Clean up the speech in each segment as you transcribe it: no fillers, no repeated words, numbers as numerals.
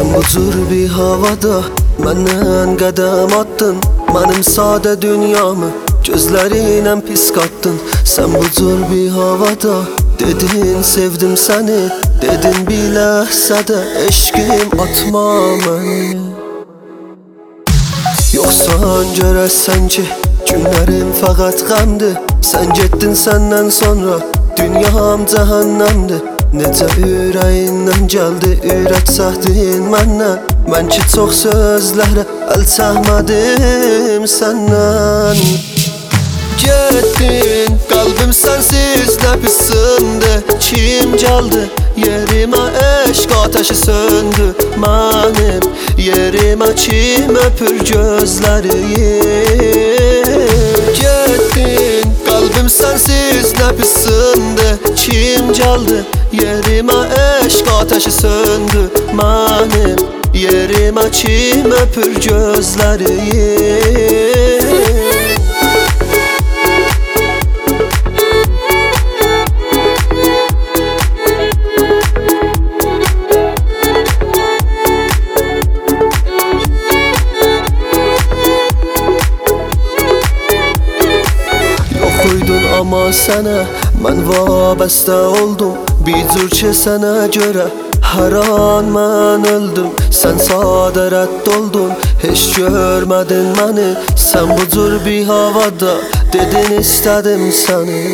Sen budur bir havada menden qədəm attın. Mənim sadə dünyamı gözlərinlə pis qatdın. Sen budur bir havada dedin sevdim səni, dedin bir ləhzədə eşqim atma məni. Yoxsan görəsən ki günlərim fəqət qəmdir. Sən getdin səndən sonra dünyam cəhənnəmdir. Necə ürəyindən gəldi ürətsəhdin məndən. Mən ki çox sözlərə əl çəkmədim səndən. Getdin, qalbim sənsiz nə pis sındı. Kim gəldi yerimə, eşq ateşi söndü mənim yerimə. Kim öpür gözləriyim. Getdin, qalbim sənsiz nə pis sındı. Kim gəldi yerimə, eşq ateşi söndü mənim yerimə. Kim öpür gözləriyim. Yoxuydun amma sənə mən vabəstə oldum. Bir cür ki sənə görə hər an mən öldüm. Sən sadə rədd oldun, heç görmədin məni. Sən bu cür bir havada dedin istədim səni.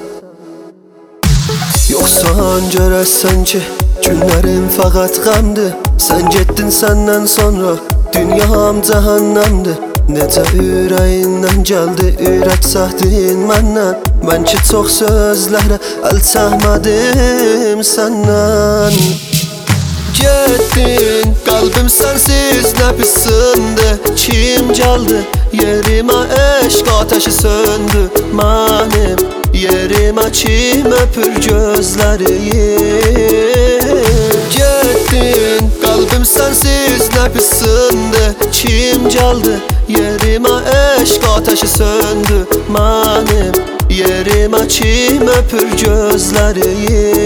Yoxsan görəsən ki günlərim fəqət qəmdir. Sən getdin səndən sonra dünyam cəhənnəmdir. Necə ürəyindən gəldi ürətsəhdin məndən. Mən ki çox sözlərə əl çəkmədim səndən. Getdin, qalbim sənsiz nə pis sındı. Kim gəldi yerimə, eşq ateşi söndü mənim yerimə. Kim öpür gözləriyim. Getdin, qalbim sənsiz nə pis sındı. Kim gəldi yerimə, eşq ateşi söndü mənim yerimə. Kim öpür gözləriyim.